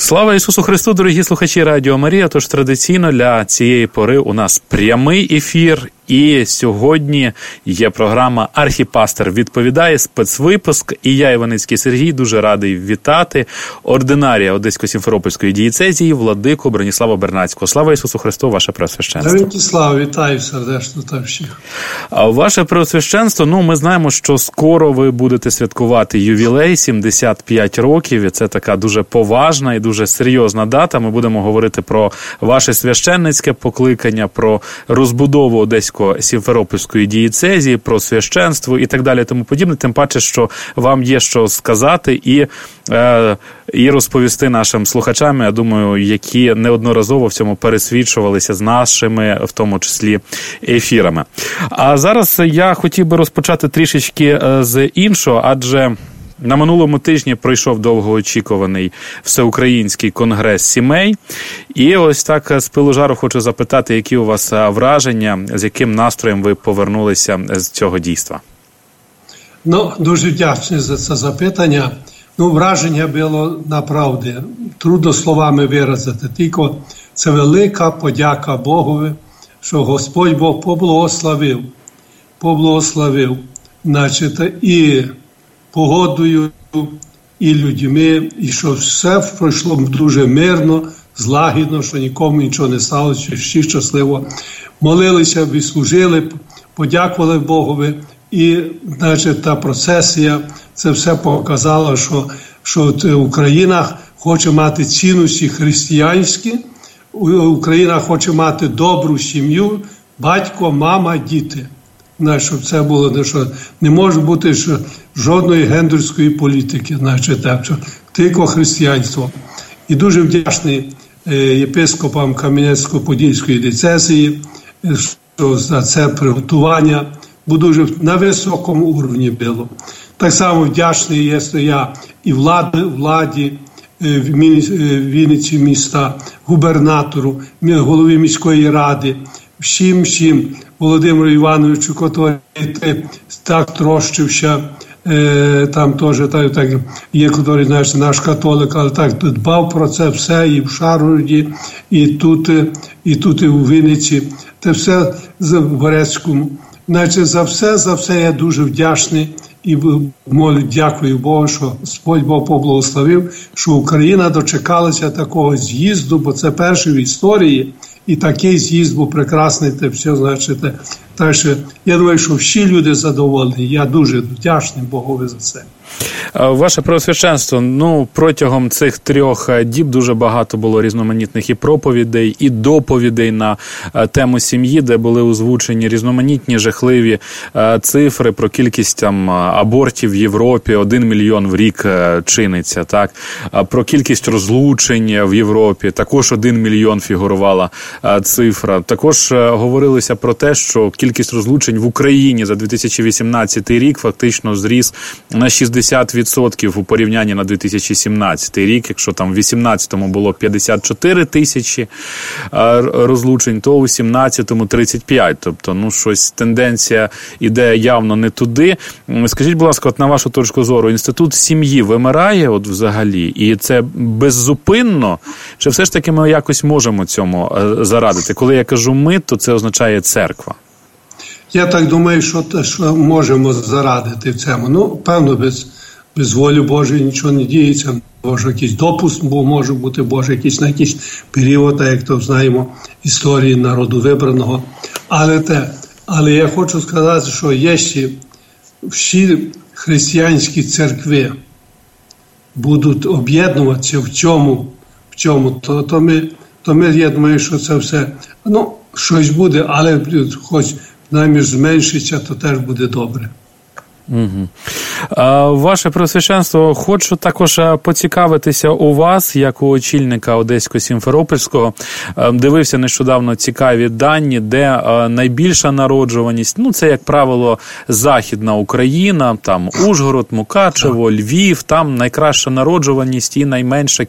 Слава Ісусу Христу, дорогі слухачі Радіо Марія. Тож традиційно для цієї пори у нас прямий ефір. І сьогодні є програма «Архіпастир відповідає», спецвипуск. І я, Іваницький Сергій, дуже радий вітати ординарія Одесько-Сімферопольської дієцезії владику Броніслава Бернацького. Слава Ісусу Христу, ваше Преосвященство. Героям слава, вітаю сердечно та всіх. Ваше Преосвященство, ми знаємо, що скоро ви будете святкувати ювілей, 75 років. І це така дуже поважна і дуже серйозна дата. Ми будемо говорити про ваше священницьке покликання, про розбудову Одесько-Сімферопольської дієцезії, про священство і так далі, тому подібне. Тим паче, що вам є що сказати і розповісти нашим слухачам, я думаю, які неодноразово в цьому пересвідчувалися з нашими, в тому числі, ефірами. А зараз я хотів би розпочати трішечки з іншого, адже на минулому тижні пройшов довгоочікуваний Всеукраїнський конгрес сімей. І ось так з пилу жару хочу запитати, які у вас враження, з яким настроєм ви повернулися з цього дійства? Дуже вдячний за це запитання. Враження було направді трудно словами виразити. Тільки це велика подяка Богові, що Господь Бог поблагословив, і погодою, і людьми, і що все пройшло дуже мирно, злагідно, що нікому нічого не сталося, що всі щасливо молилися, відслужили, подякували Богові. І, та процесія, це все показало, що Україна хоче мати цінності християнські, Україна хоче мати добру сім'ю, батько, мама, діти. Щоб це було, що не може бути жодної гендерської політики, тільки християнство. І дуже вдячний єпископам Кам'янецько-Подільської дієцезії за це приготування, бо дуже на високому уровні було. Так само вдячний я і владі Вінниці міста, губернатору, голові міської ради, всім Володимиру Івановичу, який так трощився, там теж так є, який, наш католик, але так дбав про це все і в Шаргороді, і тут і у Вінниці, це все в Горецькому. За все я дуже вдячний і дякую Богу, що Господь Бог поблагословив, що Україна дочекалася такого з'їзду, бо це перший в історії, і такий з'їзд був прекрасний, те все, так що я думаю, що всі люди задоволені. Я дуже вдячний Богові за це. Ваше Преосвященство, протягом цих 3 діб дуже багато було різноманітних і проповідей, і доповідей на тему сім'ї, де були озвучені різноманітні жахливі цифри про кількість абортів в Європі, 1 мільйон в рік чиниться, так? Про кількість розлучень в Європі, також 1 мільйон фігурувала цифра. Також говорилося про те, що кількість розлучень в Україні за 2018 рік фактично зріс на 60% у порівнянні на 2017 рік. Якщо там в 2018-му було 54 тисячі розлучень, то у 2017-му 35. Тобто, щось тенденція іде явно не туди. Скажіть, будь ласка, на вашу точку зору, інститут сім'ї вимирає взагалі? І це беззупинно? Чи все ж таки ми якось можемо цьому зарадити? Коли я кажу «ми», то це означає церква. Я так думаю, що можемо зарадити в цьому. Певно, без волі Божої нічого не діється. Може, якийсь допуск може бути, Боже, на якийсь період, як то знаємо, історії народу вибраного. Але я хочу сказати, що якщо всі християнські церкви будуть об'єднуватися в чому, то ми, я думаю, що це все, щось буде, але хоч намір зменшиться, то теж буде добре. Угу. Ваше Преосвященство, хочу також поцікавитися у вас, як у очільника Одесько-Сімферопольського. Дивився нещодавно цікаві дані, де найбільша народжуваність, це, як правило, Західна Україна, там Ужгород, Мукачево, Львів, там найкраща народжуваність і найменша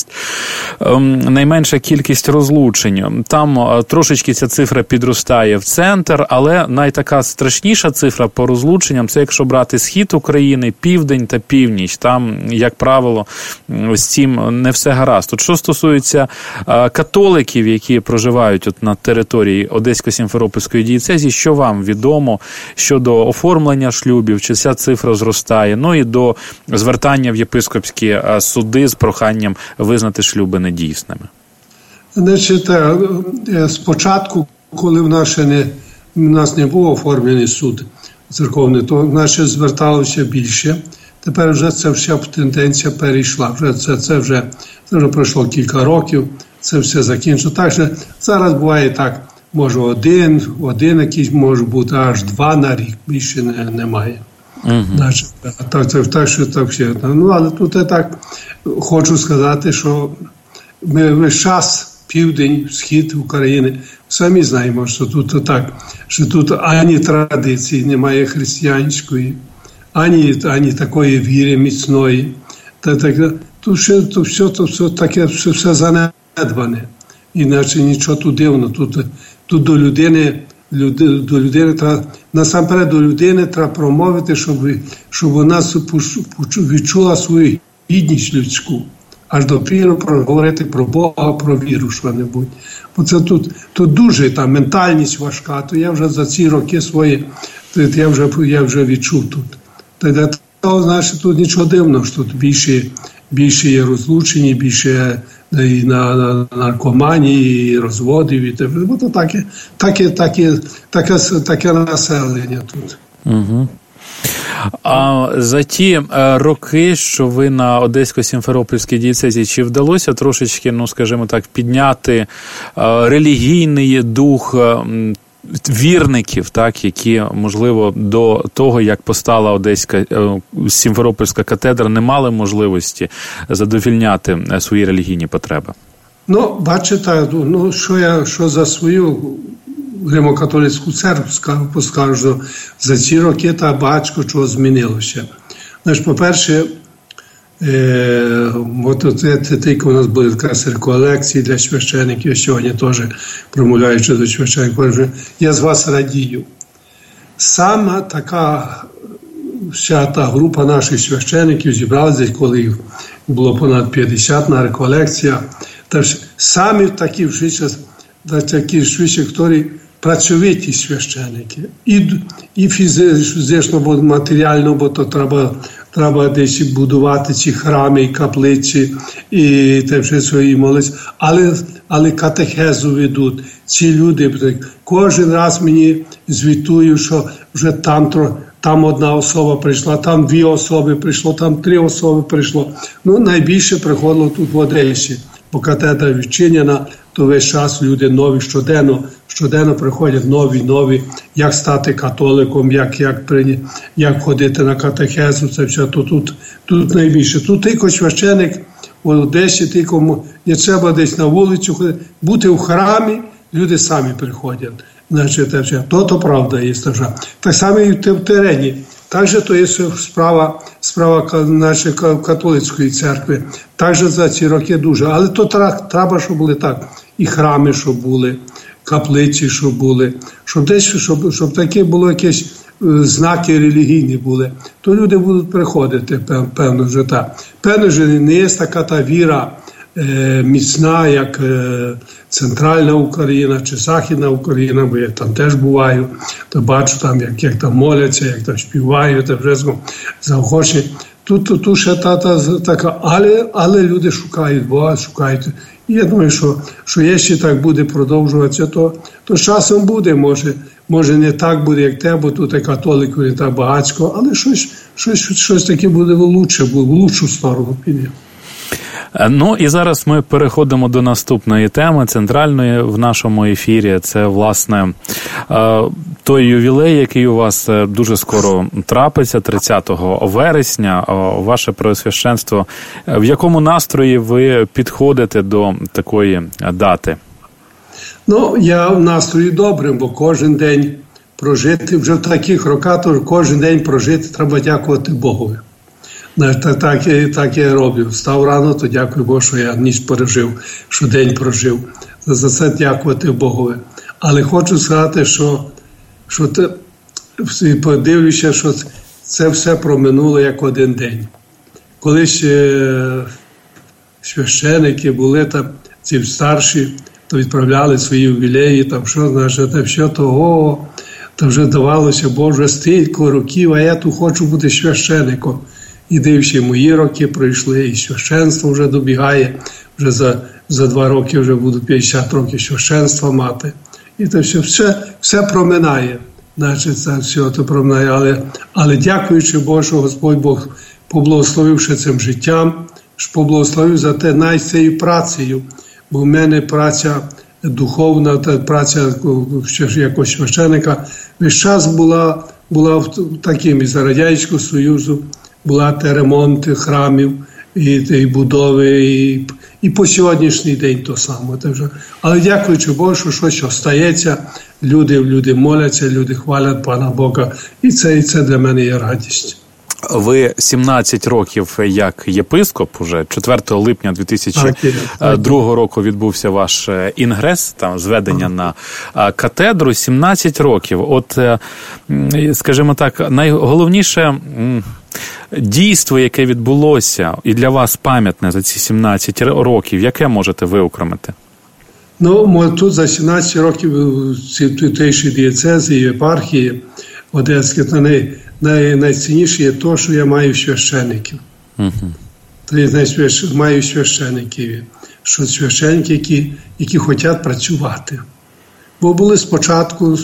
кількість розлучень. Там трошечки ця цифра підростає в центр, але найтака страшніша цифра по розлученням, це якщо брати схід України, України, південь та північ. Там, як правило, з цим не все гаразд. От що стосується католиків, які проживають от на території Одесько-Сімферопольської дієцезії, що вам відомо щодо оформлення шлюбів, чи ця цифра зростає, ну і до звертання в єпископські суди з проханням визнати шлюби недійсними? Значить, спочатку, коли в нас не був оформлений суд церковний, то в нас ще зверталося більше. Тепер вже ця вся тенденція перейшла. Це вже пройшло кілька років, це все закінчило. Так що зараз буває так, може один якийсь може бути, аж 2 на рік, більше немає. Значить, так що так все. Ну, але тут я так хочу сказати, що ми весь час південь, схід України, самі знаємо, що тут так, що тут ані традиції немає християнської, ані такої віри міцної. Тут все таке, все занедбане. Іначе нічого тут дивно. Тут до людини треба, насамперед до людини треба промовити, щоб вона відчула свою гідність людську. Аж допіру говорити про Бога, про віру що-небудь. Бо це тут дуже та ментальність важка, то я вже за ці роки свої, я вже відчув тут. Тоді, значить, тут нічого дивного, що тут більше є розлучені, більше і на наркоманії, і розводів, і те. Бо то таке населення тут. Угу. А за ті роки, що ви на Одесько-Сімферопольській дієцезії, чи вдалося трошечки, ну, скажімо так, підняти релігійний дух вірників, так, які, можливо, до того, як постала Одеська Сімферопольська катедра, не мали можливості задовільняти свої релігійні потреби? Ну, бачите, що за свою Римо-католицьку церкву скажу, за ці роки та багато чого змінилося. Значить, по-перше, тільки у нас були якраз реколекції для священиків, сьогодні теж промовляючи до священиків, я з вас радію. Саме така вся та група наших священиків зібралася, коли їх було понад 50 на реколекціях. Тож самі такі які працьовиті священики. І фізично, бо матеріально, бо то треба десь будувати ці храми і каплиці, і те все свої молитви. Але катехезу ведуть. Ці люди, кожен раз мені звітують, що вже там одна особа прийшла, там 2 особи прийшло, там 3 особи прийшло. Ну, найбільше приходило тут в Одесі. Бо катедра відчинена, то весь час люди нові, щоденно приходять нові, як стати католиком, як ходити на катехезу, це все, то тут найбільше. Тут тільки священик в Одесі, тільки не треба десь на вулицю ходити, бути в храмі, люди самі приходять. Значить, це все. То правда є. Так само і в терені. Також то є справа нашої католицької церкви. Також за ці роки дуже. Але то треба, щоб були так. І храми, щоб були, каплиці, щоб були. Щоб такі було якісь знаки релігійні були. То люди будуть приходити, певно, вже так. Певно, що не є така та віра міцна, як Центральна Україна чи Західна Україна, бо я там теж буваю, то бачу там, як там моляться, як там співають, та вже заохочені. Тут ще така, але люди шукають Бога, шукають. І я думаю, що якщо так буде продовжуватися, то часом буде, може не так буде, як те, бо тут католиків не так багатько, але щось таке буде в лучшу сторону піде. Ну і зараз ми переходимо до наступної теми, центральної в нашому ефірі. Це, власне, той ювілей, який у вас дуже скоро трапиться, 30 вересня, ваше Преосвященство. В якому настрої ви підходите до такої дати? Ну, я в настрої добрим, бо кожен день прожити, вже в таких роках, то кожен день прожити треба дякувати Богові. Так я роблю. Встав рано, то дякую Богу, що я ніч пережив, що день прожив. За це дякувати Богові. Але хочу сказати, що подивлюся, що це все проминуло як один день. Коли ще священики були там, ці старші, то відправляли свої ювілеї, там що, значить, що того, то вже давалося, Боже, стільки років, а я тут хочу бути священиком. І дивши, мої роки пройшли, і священство вже добігає, вже за 2 роки вже буду 50 років священства мати. І то все проминає, значить, це все то проминає. Але дякуючи Богу, що Господь Бог поблагословивши цим життям, поблагословив за те цією працею, бо в мене праця духовна, праця якогось священика, весь час була таким із Радянського Союзу, була те ремонти храмів, і будови, і по сьогоднішній день то саме. Але дякуючи Богу, що щось остається, люди моляться, люди хвалять Пана Бога, і це для мене є радість. Ви 17 років як єпископ, уже 4 липня 2002 року відбувся ваш інгрес, там зведення на катедру, 17 років. От, скажімо так, найголовніше дійство, яке відбулося і для вас пам'ятне за ці 17 років, яке можете виокремити? Ну, тут за 17 років в тутейшій дієцезі і єпархії Одеській, найцінніше є те, що я маю священиків. Маю священиків, що священники, які хочуть працювати. Бо були спочатку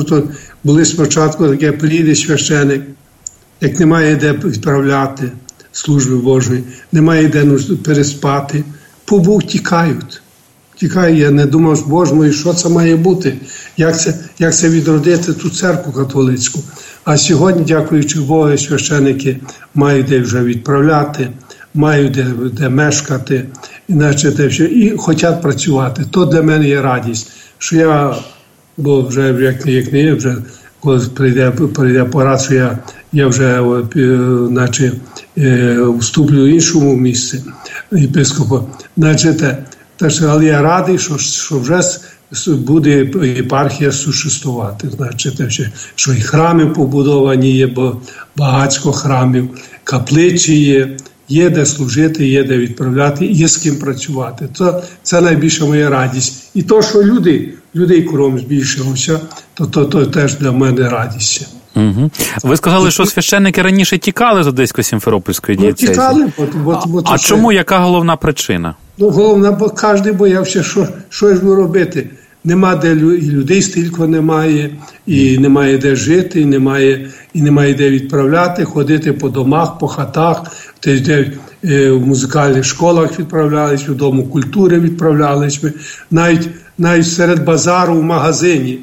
таке, приїде священик, як немає де відправляти служби Божої, немає де переспати, побув тікають. Я не думав, Боже мій, що це має бути? Як це відродити ту церкву католицьку? А сьогодні, дякуючи Богу, священики мають де вже відправляти, мають де мешкати, і хочуть працювати. То для мене є радість, що я, бо вже як не є, вже коли прийде пора, що я вже вступлю в іншому місці єпископа. Але я радий, що вже буде єпархія существувати. Що і храми побудовані є, багатько храмів, капличі є де служити, є де відправляти, є з ким працювати. Це найбільша моя радість. І то, що людей кругом збільшилося, то теж для мене радість. Угу. Ви сказали, що священники раніше тікали з Одесько-Сімферопольської дієцезії. Тікали. А чому? Яка головна причина? Головна, бо кожен боявся, що ж робити. Нема де людей стільки немає, і немає де жити, і немає де відправляти, ходити по домах, по хатах, в музикальних школах відправлялись, в Дому культури відправлялись. Навіть серед базару в магазині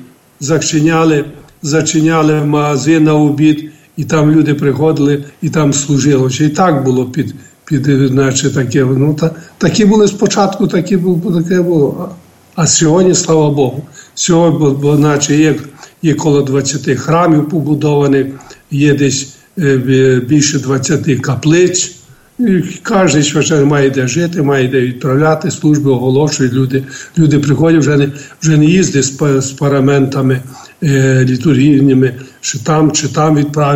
зачиняли магазин на обід, і там люди приходили, і там служили. І так було таке. Такі були спочатку, таке було. А сьогодні, слава Богу, сьогодні, є коло 20 храмів побудованих, є десь більше 20 каплиць. І кожен священник має де жити, має де відправляти, служби оголошують, люди приходять, вже не їздять з параментами літургійними, чи там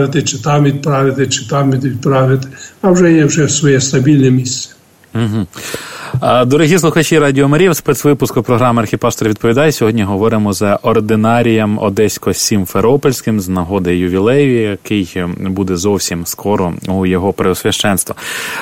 відправити, а вже є своє стабільне місце. Угу. Дорогі слухачі Радіо Марія, в спецвипуску програми «Архіпастор відповідає». Сьогодні говоримо за ординарієм Одесько-Сімферопольським з нагоди ювілею, який буде зовсім скоро у його преосвященства.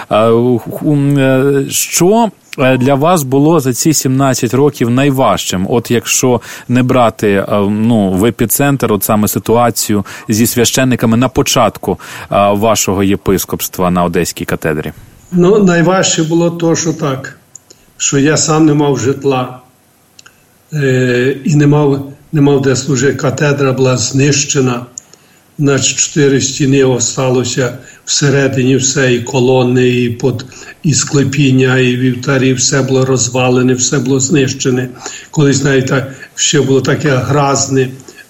Що для вас було за ці 17 років найважчим? От якщо не брати в епіцентр от саме ситуацію зі священниками на початку вашого єпископства на Одеській катедрі. Найважче було то, що я сам не мав житла і не мав де служити. Катедра була знищена, 4 стіни осталося всередині все, і колони, і склепіння, і вівтарі, все було розвалене, все було знищене. Колись навіть ще було таке гразне,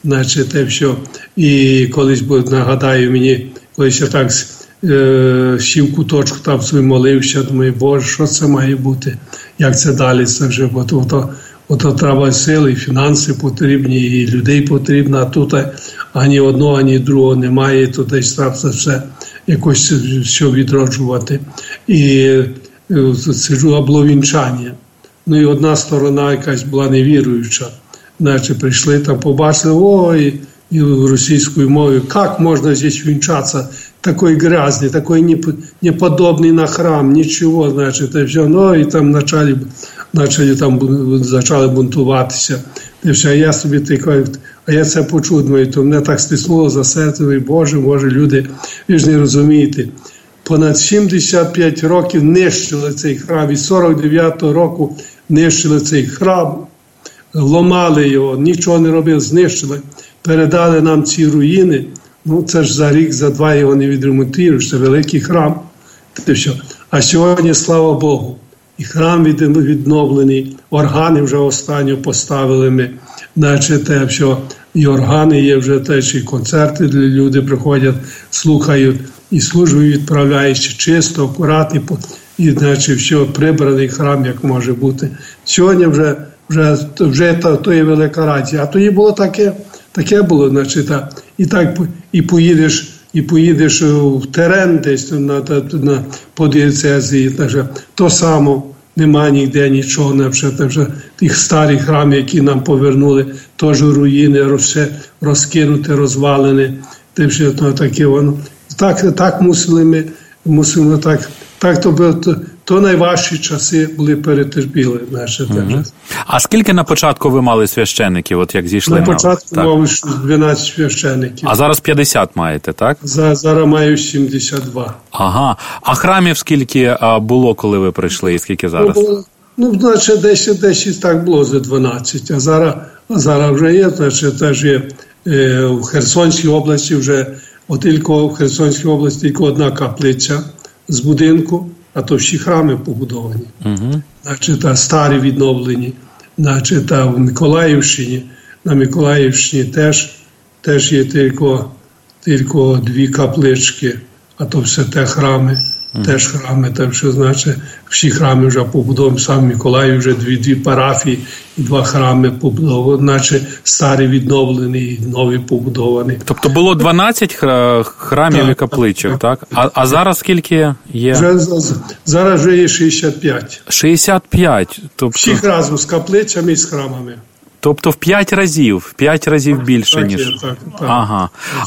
і колись, нагадаю мені, колись я так сів куточку, там собі молився, думаю, Боже, що це має бути? Як це далі? Це вже, бо то треба сили, і фінанси потрібні, і людей потрібно, ані одного, ані другого немає, то десь треба це все якось що відроджувати. І це було вінчання. Ну і одна сторона якась була невіруюча. Значить, прийшли там, побачили, ой, и російською мовою, як можна здесь вінчатися, такой грязный, такой неподобный на храм, нічого, значить, і все. Ну і там почали бунтуватися. І все, я собі такий, а я це почув, думаю, то мене так стиснуло за серце, і Боже, люди, ви ж не розумієте, понад 75 років нищили цей храм, і 49-го року нищили цей храм, ломали його, нічого не робили, знищили, передали нам ці руїни, ну це ж за рік, за два його не відремонтуєш, це великий храм. А сьогодні, слава Богу, і храм відновлений, органи вже останньо поставили ми, значить, і органи є вже теж, і концерти, люди приходять, слухають, і служби відправляють чисто, акуратно, і значить, все, прибраний храм, як може бути. Сьогодні вже то є велика радість. А тоді було таке було, значить, і поїдеш в терен десь по диецезії, то само нема ніде нічого, вже тих старих храмів, які нам повернули, теж руїни, розкинути, розвалені, таке воно. Так мусимо так то найважчі часи були перетерпіли. А скільки на початку ви мали священиків, от як зійшли? На початку мали 12 священиків. А зараз 50 маєте, так? Зараз маю 72. Ага. А храмів скільки було, коли ви прийшли, і скільки зараз? Значить, десь так було за 12, а зараз вже є, значить, теж є в Херсонській області вже, тільки в Херсонській області тільки одна каплиця з будинку, а то всі храми побудовані. Значить, старі відновлені. Значить, в Миколаївщині, на Миколаївщині теж є тільки дві каплички, а то все те храми. Теж храми, так що, значить, всі храми вже побудовані, сам Миколаїв вже дві парафії і два храми побудовані, значить, старі відновлені і нові побудовані. Тобто було 12 храмів і капличок, так? А зараз скільки є? Зараз вже є 65. 65? Тобто... Всіх разом з каплицями і з храмами. Тобто в 5 разів більше, так, ніж... Так. Ага.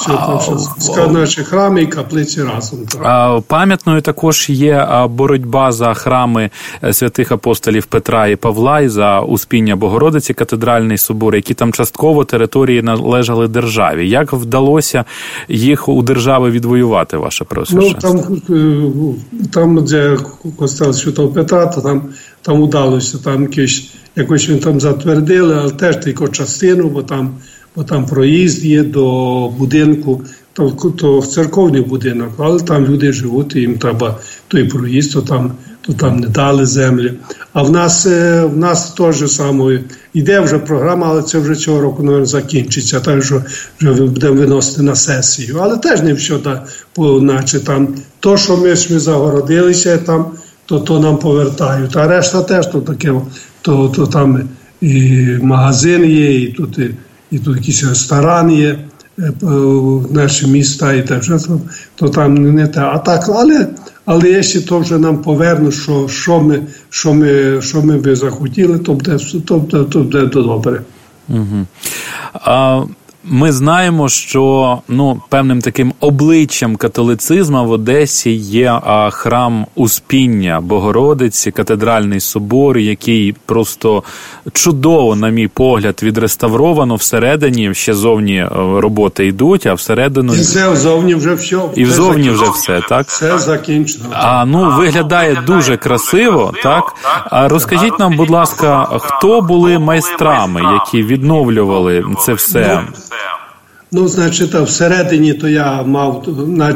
Наші храми і каплиці разом. Пам'ятною також є боротьба за храми святих апостолів Петра і Павла і за Успіння Богородиці, катедральний собор, які там частково території належали державі. Як вдалося їх у держави відвоювати, ваше Преосвященство? Там, де костел Святого Петра, то там удалося, там якось він там затвердили, але теж тільки частину, бо там проїзд є до будинку, то церковний будинок, але там люди живуть, і їм треба той проїзд, то там не дали землі. А в нас теж саме йде вже програма, але це вже цього року, мабуть, закінчиться, так що вже будемо виносити на сесію. Але теж не все, наче там, то, що ми загородилися, там, то нам повертають, а решта теж то таке, то там і магазин є, і тут якийсь ресторан є, наші міста, і так, то там не те. А так, але якщо то вже нам повернуть, що ми би захотіли, то буде добре. Ми знаємо, що певним таким обличчям католицизму в Одесі є храм Успіння Богородиці, катедральний собор, який просто чудово, на мій погляд, відреставровано. Всередині ще зовні роботи йдуть, а всередину... І зовні вже все. І взовні вже все, так? Все закінчено. Виглядає дуже красиво, так? А розкажіть нам, будь ласка, хто були майстрами, які відновлювали це все? Значить, всередині то я мав,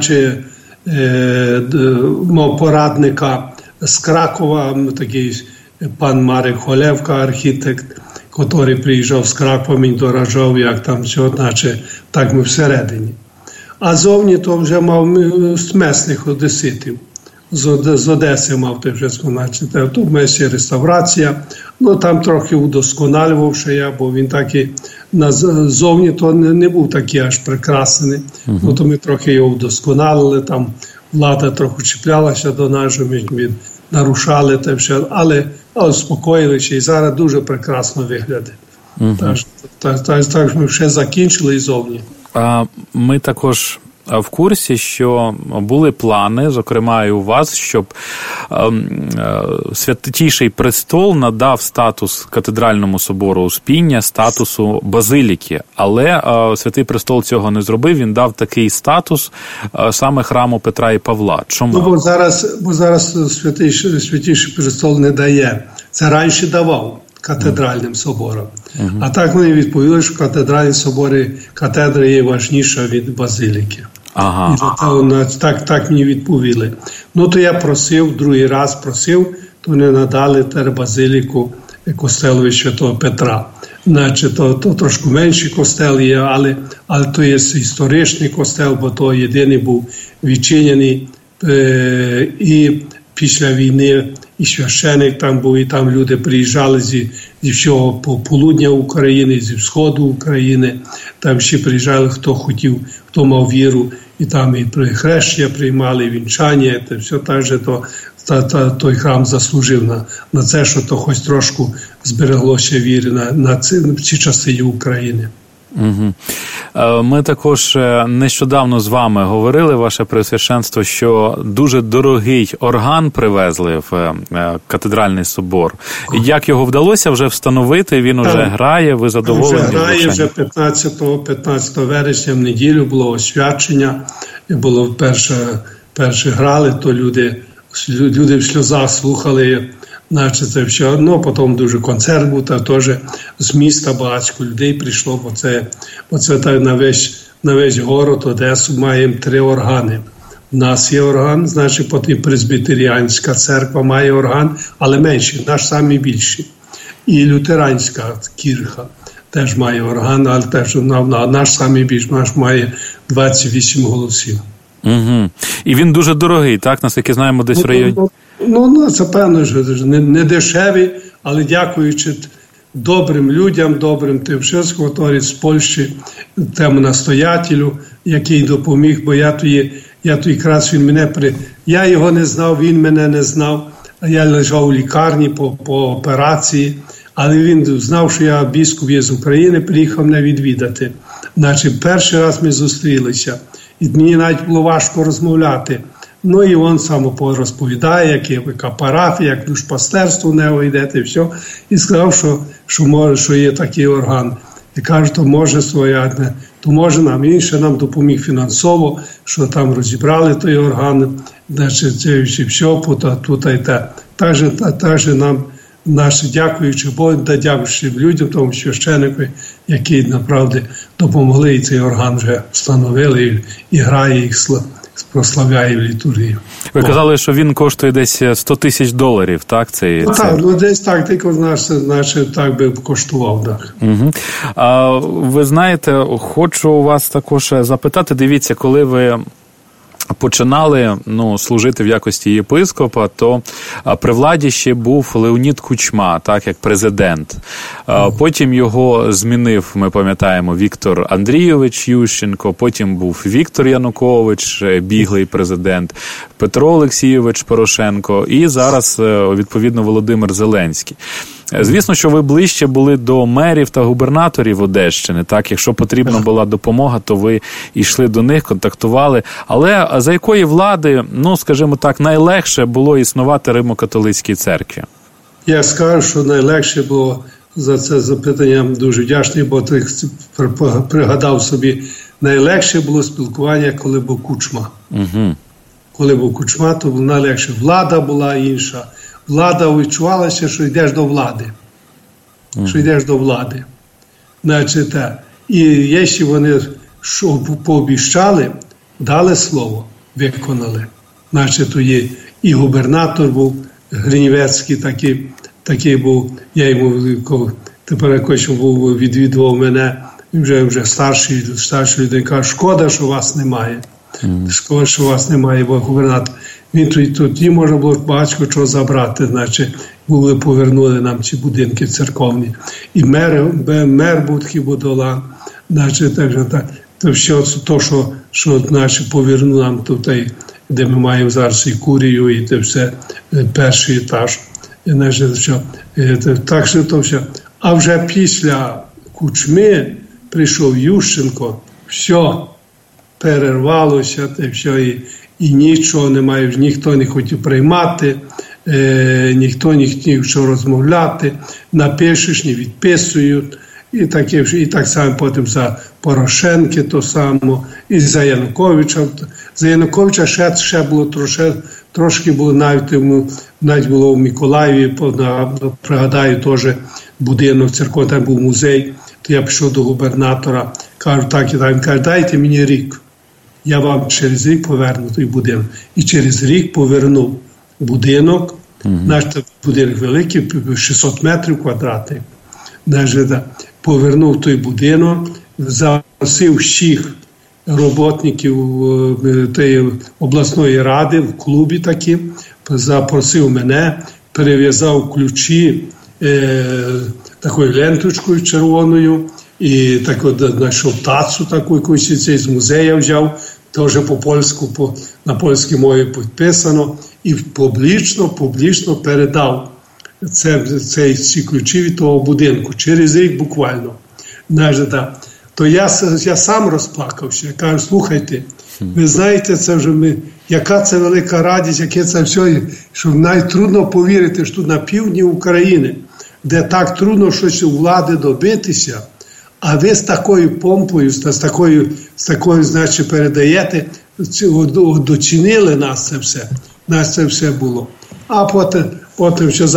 мав порадника з Кракова, такий пан Марек Холевка, архітект, який приїжджав з Кракова, мені доражав, як там все, так ми всередині. А зовні то вже мав з месних одеситів. з Одеси мав те вже значить. Тут моя ще реставрація. Ну, там трохи удосконалювавши я, бо він такий назовні то не був такий аж прекрасний. Ну, то ми трохи його вдосконалили, там влада трохи чіплялася до нас, ми нарушали те все, але успокоїлися і зараз дуже прекрасно виглядає. Так, ми вже закінчили і зовні. Ми також в курсі, що були плани, зокрема і у вас, щоб Святіший Престол надав статус катедральному собору Успіння, статусу базиліки. Але Святий Престол цього не зробив, він дав такий статус саме храму Петра і Павла. Чому? Ну, бо зараз Святіший Престол не дає. Це раніше давав катедральним соборам. А так вони відповіли, що катедральні собори, катедра є важніша від базиліки. Ага. І так мені відповіли. Ну, то я просив, другий раз просив, то не надали базиліку костелові Святого Петра. Значить, то трошки менший костел є, але то є історичний костел, бо то єдиний був відчинений і після війни, і священик там був, і там люди приїжджали зі всього полудня України, зі сходу України. Там ще приїжджали, хто хотів, хто мав віру, і там і хрещення приймали, і вінчання, це все так же той храм заслужив на це, що то хоч трошку збереглося віри на ці частини України. Угу. Ми також нещодавно з вами говорили, ваше Преосвященство, що дуже дорогий орган привезли в катедральний собор. Як його вдалося вже встановити? Він уже грає, ви задоволені? Вже грає, вже 15 вересня в неділю було освячення, і було перше грали, то люди в сльозах слухали. Значить, це все одно, потім дуже концерт був, та теж з міста багатько людей прийшло, бо це так на весь город Одесу маємо 3 органи. У нас є орган, значить, потім Пресбітеріанська церква має орган, але менший, наш самий більший. І лютеранська кірха теж має орган, але теж наш самий більший, наш має 28 голосів. Угу. І він дуже дорогий, так? Наскільки знаємо, десь в районі... Ну, це певно, що не дешеві, але дякуючи добрим людям, добрим тим шеф-скваторі з Польщі, тему настоятелю, який допоміг, бо я той якраз я його не знав, він мене не знав, я лежав у лікарні по операції, але він знав, що я біскуп є з України, приїхав мене відвідати. Значить, перший раз ми зустрілися, і мені навіть було важко розмовляти. Ну, і він сам розповідає, яка парафія, як душпастерство не йдете, і все. І сказав, що є такий орган. І каже, то може нам. Він ще нам допоміг фінансово, що там розібрали той орган, значить, це все, тут і те. Також нам, дякуючи Богу, дякуючи людям, тому священнику, які, направді, допомогли, і цей орган вже встановили, і грає їх прославляє в літургії. Ви казали, що він коштує десь $100,000, так? Десь так, тільки значить, так би коштував, так. Угу. Ви знаєте, хочу у вас також запитати, дивіться, коли ви починали служити в якості єпископа, то при владі ще був Леонід Кучма, так, як президент. Потім його змінив, ми пам'ятаємо, Віктор Андрійович Ющенко, потім був Віктор Янукович, біглий президент, Петро Олексійович Порошенко і зараз, відповідно, Володимир Зеленський. Звісно, що ви ближче були до мерів та губернаторів Одещини, так, якщо потрібна була допомога, то ви йшли до них, контактували. Але за якої влади, скажімо так, найлегше було існувати Римо-католицькій церкві? Я скажу, що найлегше було, за це запитання дуже вдячний, бо ти пригадав собі, найлегше було спілкування, коли був Кучма. Угу. Коли був Кучма, то було найлегше. Влада була інша. Влада відчувалася, що йдеш до влади. Що йдеш до влади. Значить, і якщо вони пообіщали, дали слово, виконали. Значить, і губернатор був Гринівецький, такий був, я йому тепер якось відвідував мене, вже старший людина, каже, шкода, що вас немає. Сказали, що у вас немає губернатора. Він тоді можна було багато чого забрати, значить, повернули нам ці будинки церковні. І мер був такий Будолан, значить, так. То все, що значить, повернули нам тут, де ми маємо зараз і курію, і те все, перший етаж. Значить, все. Так що то все. А вже після Кучми прийшов Ющенко, все перервалося, те все, і нічого немає, ніхто не хотів приймати, ніхто не хотів що розмовляти, напишеш, не відписують, і так само потім за Порошенки то само, і за Януковича. За Януковича ще було трошки було, навіть було в Миколаєві, пригадаю, теж будинок церковний, там був музей, то я пішов до губернатора, кажу так і так, він каже, дайте мені рік. Я вам через рік поверну той будинок. І через рік повернув будинок. Наш будинок великий, 600 метрів квадратних. Повернув той будинок, запросив всіх роботників тієї обласної ради в клубі такі, запросив мене, перев'язав ключі такою ленточкою червоною, і так знайшов тацу таку якусь з музею взяв, теж по-польську, на польській мові підписано, і публічно передав ці ключі від того будинку, через рік буквально. То я сам розплакався, я кажу, слухайте, ви знаєте, це вже яка це велика радість, яке це все, що навіть трудно повірити, що тут на півдні України, де так трудно щось у влади добитися, а ви з такою помпою, з такою, значить, передаєте, доцінили нас це все. Нас це все було. А потім ще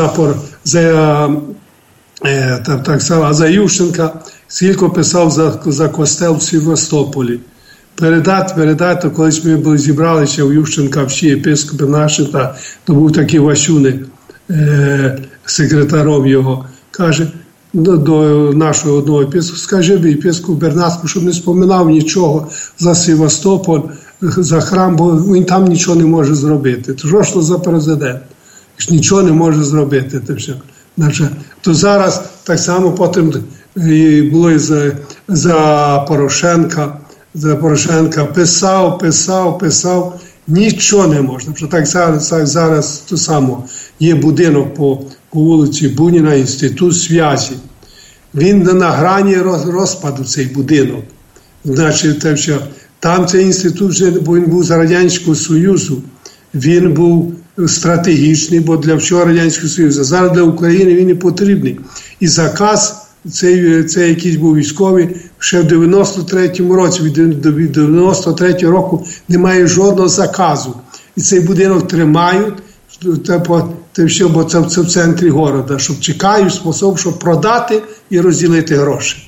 за Ющенка скільки писав за костел в Севастополі. Передати, колись ми зібралися у Ющенка всі єпископи наші, то був такий Васюник, секретаром його, каже, до нашого одного єпископа, скажи єпископу Бернацьку, щоб не споминав нічого за Севастополь, за храм, бо він там нічого не може зробити. То що за президент? Нічого не може зробити. То зараз так само потім було і за Порошенка. За Порошенка писав, нічого не можна. Так зараз то само. Є будинок по вулиці Буніна, інститут зв'язі. Він на грані розпаду, цей будинок. Значить, там цей інститут, бо він був з Радянського Союзу, він був стратегічний, бо для всього Радянського Союзу. Зараз для України він не потрібний. І заказ, цей якийсь був військовий, ще в 93-му році, від 93-го року немає жодного заказу. І цей будинок тримають, бо це в центрі города, щоб чекають спосіб, щоб продати і розділити гроші.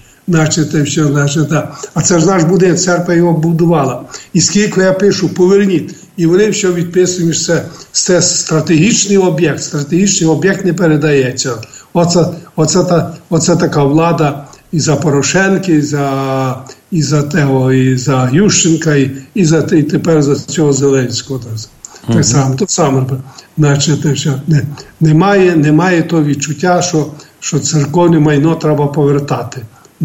А це ж наш будинок, церква його будувала. І скільки я пишу, поверніть. І вони все відписують, що це стратегічний об'єкт не передається. Оце така влада і за Порошенки, і за Ющенка, і тепер за цього Зеленського. Так само, то саме. Немає того відчуття, що церковне майно треба повертати.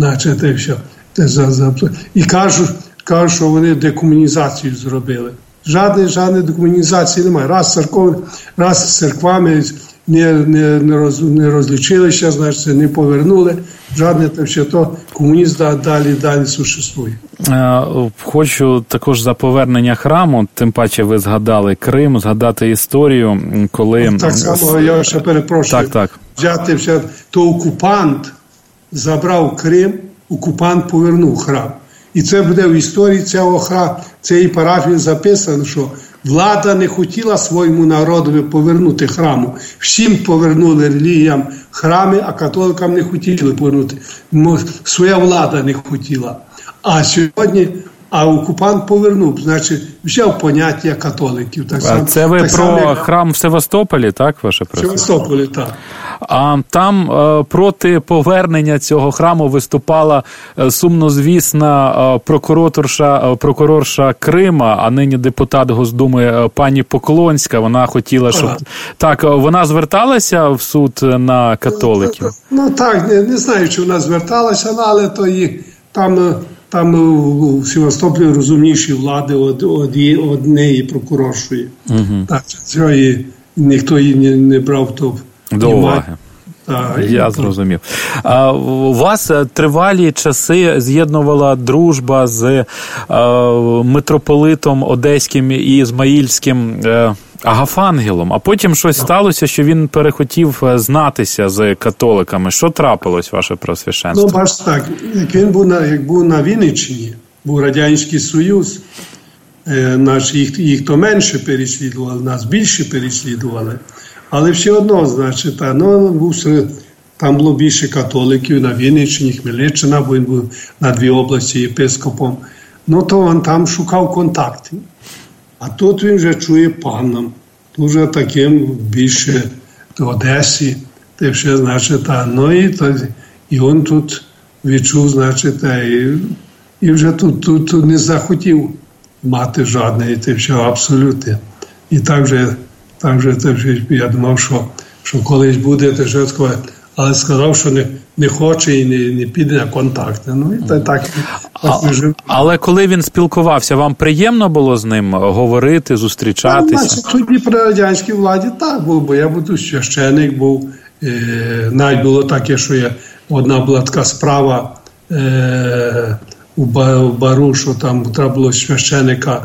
І кажуть, що вони декомунізацію зробили. Жодної декомунізації немає. Раз з церквами не розлічилися, значить не повернули. Жодне то комунізм далі существує. Хочу також за повернення храму, тим паче ви згадали Крим, згадати історію, коли... Так само, я ще перепрошую. Так. То окупант забрав Крим, окупант повернув храм. І це буде в історії цієї парафії записано, що влада не хотіла своєму народу повернути храму. Всім повернули релігіям храми, а католикам не хотіли повернути. Своя влада не хотіла. А сьогодні а окупант повернув, значить, взяв поняття католиків. Так само, це ви так про само, храм в Севастополі, так, ваше пресвященство? В Севастополі, так. А там проти повернення цього храму виступала сумнозвісна прокурорша Крима, а нині депутат Госдуми пані Поклонська. Вона хотіла, щоб... Так, вона зверталася в суд на католиків? Ну так, не знаю, чи вона зверталася, але то їх там у Севастополі розумніші влади од неї прокуроршої. Так, і ніхто її не брав до уваги. Я зрозумів. У вас тривалі часи з'єднувала дружба з митрополитом Одеським і Ізмаїльським Агафангелом, а потім щось сталося, що він перехотів знатися з католиками. Що трапилось, ваше Преосвященство? Ну, бачите так, як був на Вінниччині, був Радянський Союз, їх то менше переслідували, нас більше переслідували. Але все одно, значить, там було більше католиків на Вінниччині, Хмельниччина, бо він був на 2 області єпископом. Ну, то він там шукав контактів. А тут він вже чує паном, дуже таким більше до Одесі, те все, значить, і він тут відчув, значить, і вже тут не захотів мати жодної, те все, абсолютно. І так же, я думав, що колись буде, те все, але сказав, що не хоче і не піде на контакти. Ну, і так. Але коли він спілкувався, вам приємно було з ним говорити, зустрічатися? Тоді при радянській владі так було, бо я був священик, був, навіть було таке, що одна була така справа у бару, що там треба було священика,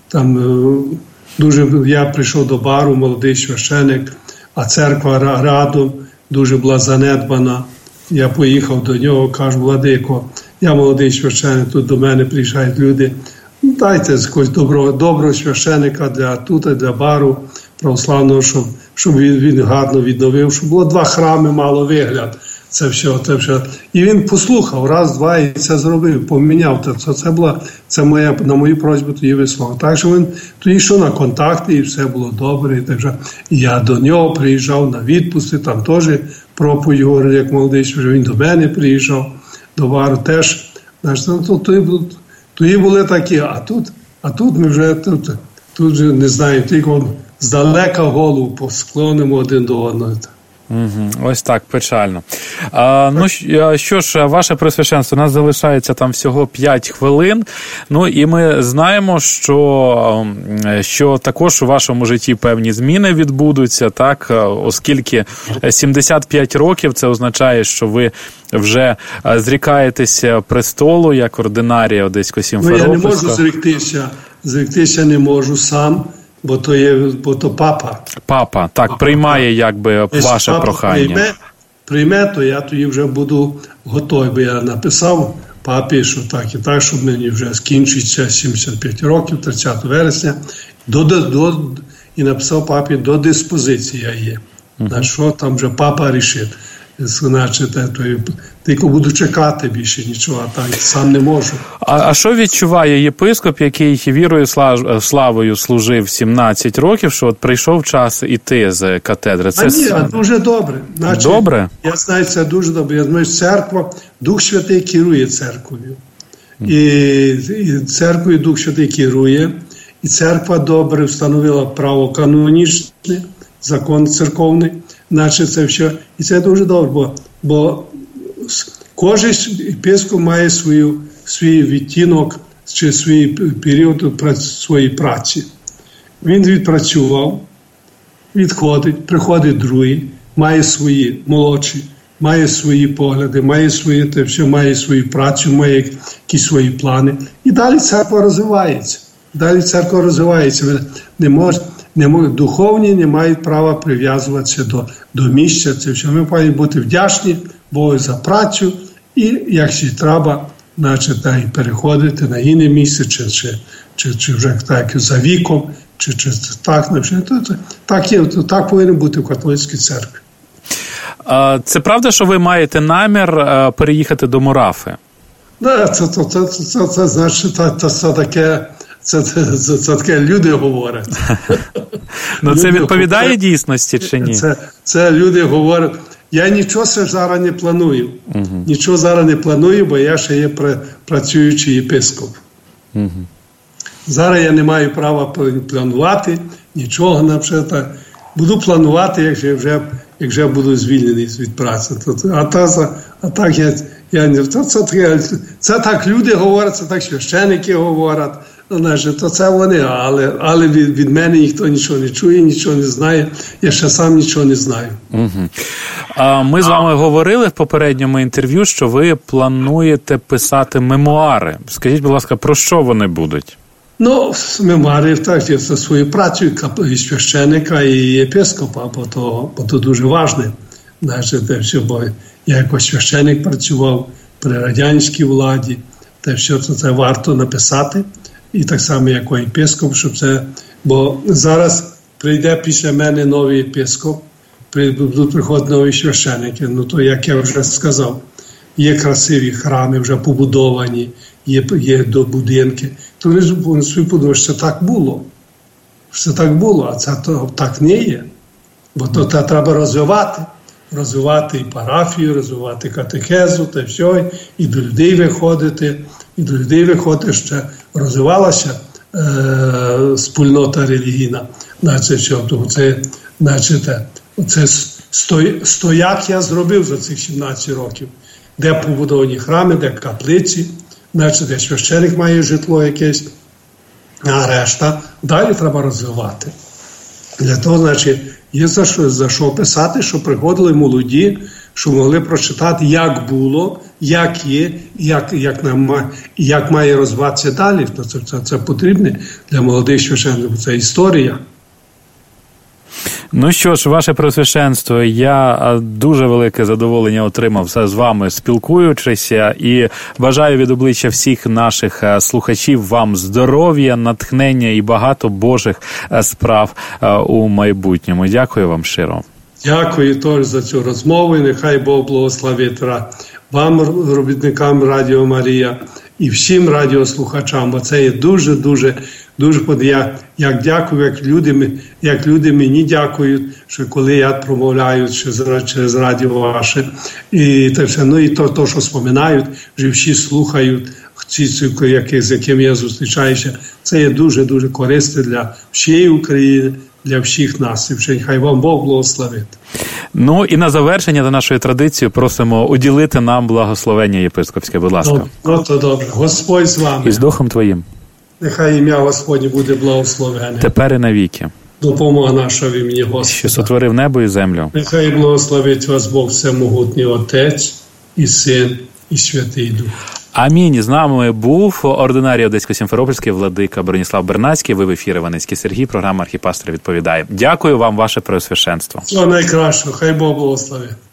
я прийшов до бару, молодий священик, а церква радом дуже була занедбана. Я поїхав до нього, кажу: владико, я молодий священик, тут до мене приїжджають люди. Дайте якогось доброго священика для бару православного, щоб він гарно відновив, щоб було 2 храми, мало вигляд. Це все. І він послухав, раз, 2, і це зробив, поміняв. Це на мою просьбу тоді висловив. Так що він тоді йшов на контакти, і все було добре. І я до нього приїжджав на відпусти, там теж проповідь говорив, як молодий, що він до мене приїжджав, до бару теж. Тоді були такі, а тут ми вже, тут вже не знаю, тільки здалека голову посклонимо один до одного. Ось так, печально. Ну, що ж, ваше Преосвященство, у нас залишається там всього 5 хвилин. Ну, і ми знаємо, що також у вашому житті певні зміни відбудуться, так? Оскільки 75 років, це означає, що ви вже зрікаєтеся престолу як ординарія Одеського Сімферопольського. Ну, я не можу зріктися не можу сам. Бо то папа. Папа, так, приймає якби ваше прохання. Прийме, то я тоді вже буду готовий. Бо я написав папі, що так і так, щоб мені вже скінчиться 75 років, 30 вересня. І написав папі, до диспозиції я є. На що там вже папа рішить. Значить, тільки буду чекати більше нічого, а так сам не можу. А що відчуває єпископ, який вірою славою служив 17 років, що от прийшов час іти з катедри? Дуже добре. Значить, добре? Я знаю, це дуже добре. Я знаю, церква, Дух Святий керує церквою. І церквою Дух Святий керує. І церква добре встановила право канонічне, закон церковний. Значить, це все. І це дуже добре, бо кожен єпископ має свій відтінок чи свій період своєї праці. Він відпрацював, відходить, приходить другий, має свої молодші, має свої погляди, має свою працю, має якісь свої плани. І далі церква розвивається. Духовні не мають права прив'язуватися до місця. Це все. Ми повинні бути вдячні Богу за працю і, якщо треба, значить, переходити на інше місце, чи вже так за віком, чи так, так повинно бути в католицькій церкві. Це правда, що ви маєте намір переїхати до Мурафи? Це значить, це таке люди говорять. Ну, це відповідає дійсності чи ні? Це люди говорять. Я нічого зараз не планую. Нічого зараз не планую, бо я ще є працюючий єпископ. Зараз я не маю права планувати нічого, наприклад. Буду планувати, як вже буду звільнений від праці. А так я не... Це так люди говорять, це так священики говорять. То це вони, але від мене ніхто нічого не чує, нічого не знає. Я ще сам нічого не знаю. Ми з вами говорили в попередньому інтерв'ю, що ви плануєте писати мемуари. Скажіть, будь ласка, про що вони будуть? Ну, мемуари, так, це свою працю і священика, і єпископа, бо то дуже важливо. Бо я як священик працював при радянській владі, те все це варто написати. І так само, як єпископ, щоб це... Бо зараз прийде після мене новий єпископ, будуть приходити нові священики. Ну, то, як я вже сказав, є красиві храми, вже побудовані, є до будинки. То вони собі подумають, що це так було. Що це так було, а це так не є. Бо то треба розвивати. Розвивати і парафію, розвивати катехезу, та все, і до людей виходити, ще розвивалася спільнота релігійна. Це стояк я зробив за цих 17 років. Де побудовані храми, де каплиці, де священик має житло якесь, а решта далі треба розвивати. Для того, є за що писати, щоб приходили молоді, щоб могли прочитати, як було, як є, як має розвиватися далі. Це потрібно для молодих священників. Це історія. Ну що ж, ваше Преосвященство, я дуже велике задоволення отримав з вами спілкуючися і бажаю від обличчя всіх наших слухачів вам здоров'я, натхнення і багато Божих справ у майбутньому. Дякую вам щиро. Дякую теж за цю розмову і нехай Бог благословить вам, робітникам Радіо Марія, і всім радіослухачам, бо це є дуже як дякую, як люди мені дякують, що коли я промовляю через радіо ваше, і те все, ну і то, що споминають, вже всі слухають, з яким я зустрічаюся, це є дуже корисно для всієї України, для всіх нас. І хай вам Бог благословить. Ну і на завершення до нашої традиції просимо уділити нам благословення єпископське, будь ласка. Ну, то добре. Господь з вами. І з Духом Твоїм. Нехай ім'я Господнє буде благословене. Тепер і навіки. Допомога наша в імені Господа. Що сотворив небо і землю. Нехай благословить вас Бог Всемогутній Отець і Син і Святий Дух. Амінь. З нами був ординарій Одесько-Сімферопольський владика Броніслав Бернацький. Ви в ефірі Іваницький Сергій. Програма «Архіпастор відповідає». Дякую вам, ваше Преосвященство. Всього найкращого. Хай Бог благословить.